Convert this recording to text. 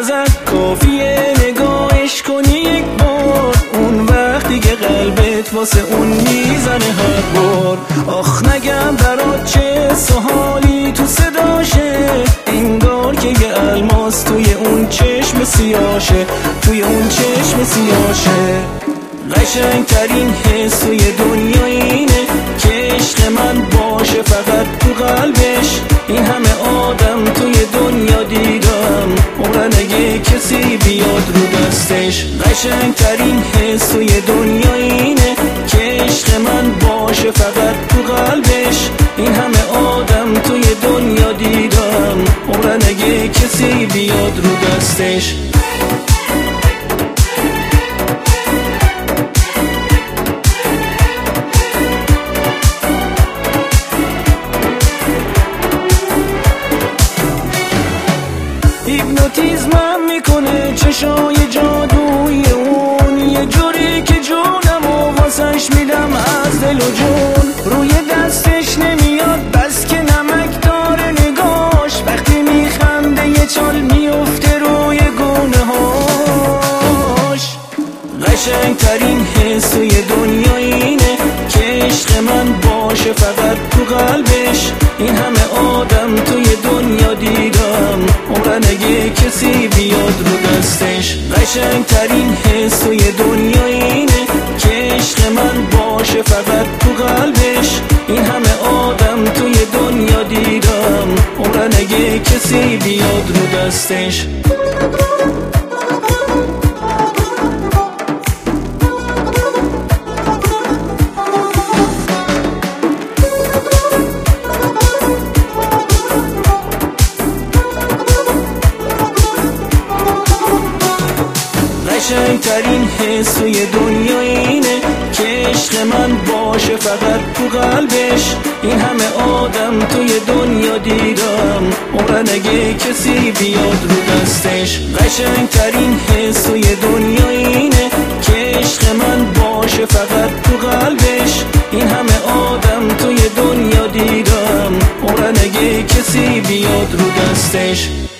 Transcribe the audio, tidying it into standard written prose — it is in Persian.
ازت کافیه نگاهش کنی یک بار، اون وقت دیگه قلبت واسه اون میزنه هر بار. آخ نگم برات چه سحالی تو صداشه، انگار که یه الماس توی اون چشم سیاشه، توی اون چشم سیاشه. قشنگترین حس توی دنیا اینه که عشق من باشه فقط تو قلبش. این همه آدم توی دنیا دیدم، عمرن اگه کسی بیاد رو دستش. قشنگترین حس توی دنیا اینه که عشق من باشه فقط تو قلبش. این همه آدم توی دنیا دیدم، عمرن اگه کسی بیاد رو دستش. هیپنوتیزمم میکنه چشای جادوی اون، یه جوری که جونمو واسش میدم از دل و جون. روی دستش نمیاد بس که نمک داره نگاش، وقتی میخنده یه چال میفته روی گونه هاش. قشنگترین حس توی دنیا اینه که عشق من باشه فقط تو قلبش. این همه آدم توی دنیا دیدم، عمرن اگه کسی بیاد رو دستش. قشنگترین حس توی دنیا اینه که عشق من باشه فقط تو قلبش. این همه آدم توی دنیا دیدم، عمرن اگه کسی بیاد رو دستش. قشنگترین حس توی دنیا اینه که عشق من باشه فقط تو قلبش. این همه آدم توی دنیا دیدم، عمرن اگه کسی بیاد رو دستش. قشنگترین حس توی دنیا اینه که عشق من باشه فقط تو قلبش. این همه آدم توی دنیا دیدم، عمرن اگه کسی بیاد رو دستش.